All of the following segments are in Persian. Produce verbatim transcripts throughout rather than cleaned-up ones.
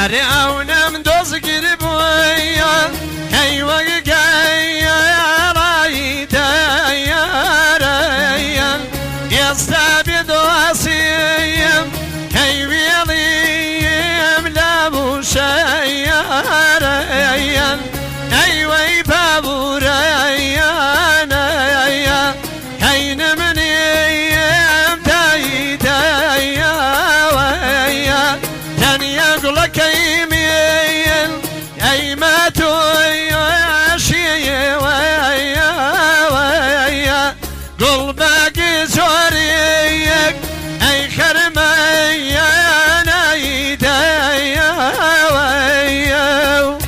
اري اونم دوز قربويا كي وقايا رايدا يا ريا يستبد واسيم كي ويليم لابو شيا ريا ايوي بابو ريا نيا كي نمني دايدا يا ويا كان يقول كيمين اي ما توياشي ويا ويا قل باقي زوريك اي خرمي نايدا يا ويا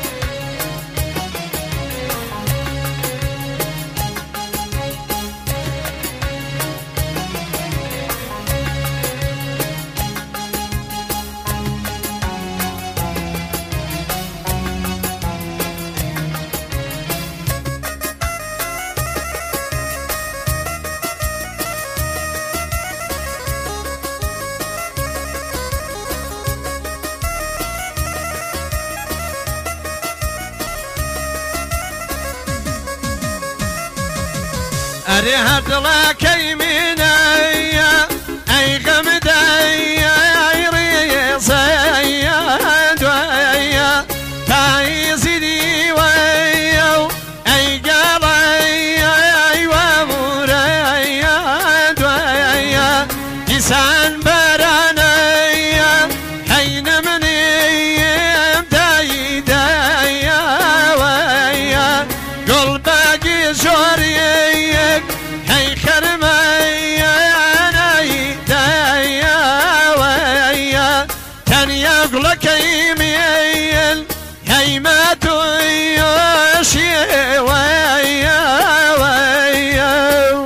اري هدلا كيمينايا اي غمدايا اي ريسايا دوايا تايزيدي ويا اي قالايا اي وامورايا دوايا لسان برانايا حين مني دايدايا ويا قلبك زوريك هي خرمي ناي دايا ويا كان يقولك يميل هي ما تويشي ويا ويا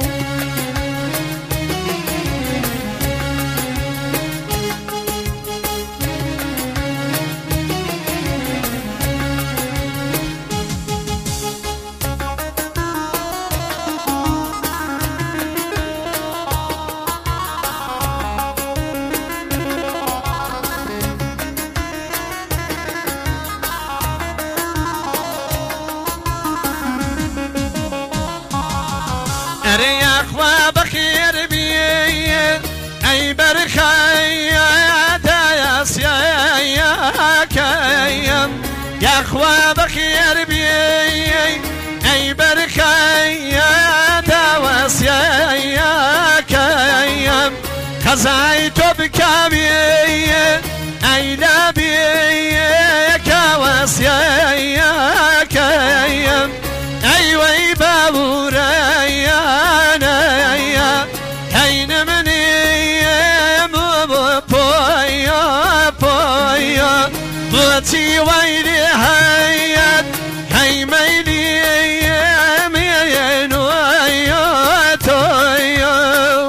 اري يا اخوة بخير بي اي برخايا دايس يا يا كيم يا اخوة بخير بي اي برخايا دايس يا يا كيم خزايتو بكابي اي لابي كاوس يا يا كيم ايوي بابورا يا نايا كاين مني مو بويا بويا بوتي ويلي هيا هي ميلي مين ويا تويا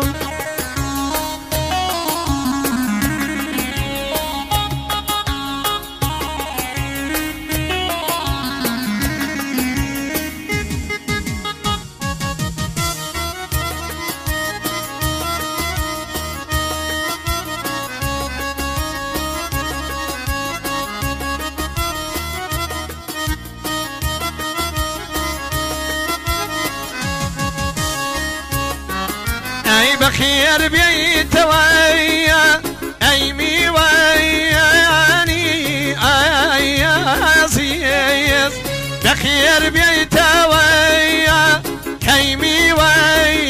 اي بخير بيت ويا اي مي وياني اي عزيز بخير بيت ويا كيمي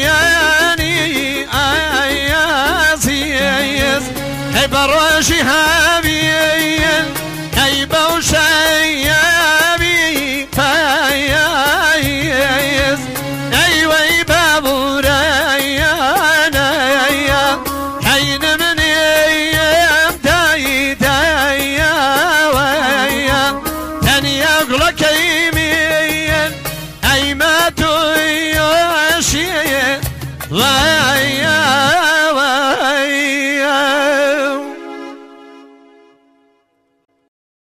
وياني اي عزيز هي بروشي